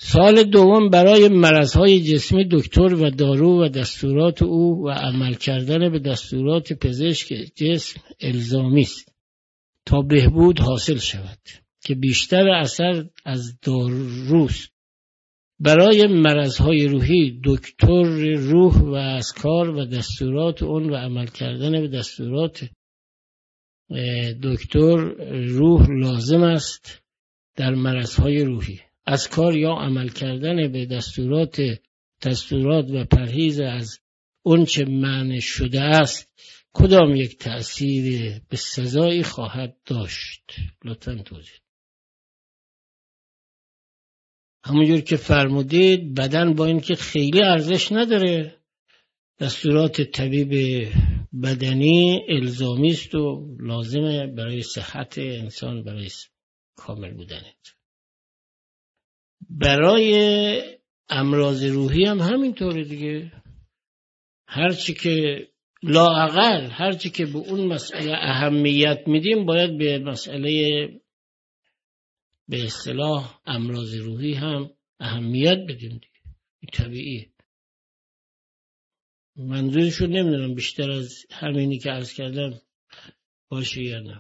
سال دوم برای مرضهای جسمی دکتر و دارو و دستورات او و عمل کردن به دستورات پزشک جسم الزامی است تا بهبود حاصل شود که بیشتر اثر از داروست. برای مرضهای روحی دکتر روح و اذکار و دستورات اون و عمل کردن به دستورات دکتر روح لازم است در مرضهای روحی. اذکار یا عمل کردن به دستورات و پرهیز از اون چه معنی شده است کدام یک تأثیر به سزایی خواهد داشت؟ لطفاً توضیح. همونجور که فرمودید بدن با اینکه خیلی ارزش نداره دستورات طبیب بدنی الزامی است و لازمه برای صحت انسان، برای کامل بودنت. برای امراض روحی هم همینطوره دیگه. هرچی که لااقل هرچی که به اون مسئله اهمیت میدیم باید به مسئله به اصطلاح امراض روحی هم اهمیت بدیم دیگه. این طبیعیه. منظورشو نمیدونم بیشتر از همینی که عرض کردم باشه یا نه.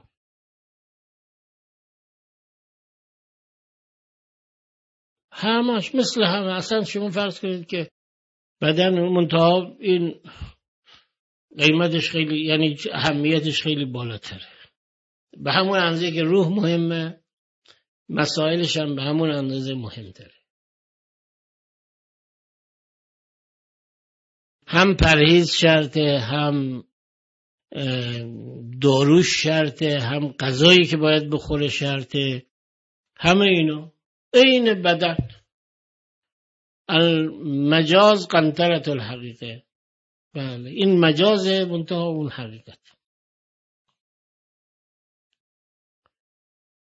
همش مثل همه. اصلا شما فرض کنید که بدن منتها این قیمتش خیلی، یعنی اهمیتش خیلی بالاتره. به همون اندازه که روح مهمه مسائلش هم به همون اندازه مهمتره. هم پرهیز شرطه، هم داروش شرطه، هم غذایی که باید بخوره شرطه. همه اینو این بدن. المجاز قنطرة الحقیقه. بله این مجازه منتها اون حقیقت.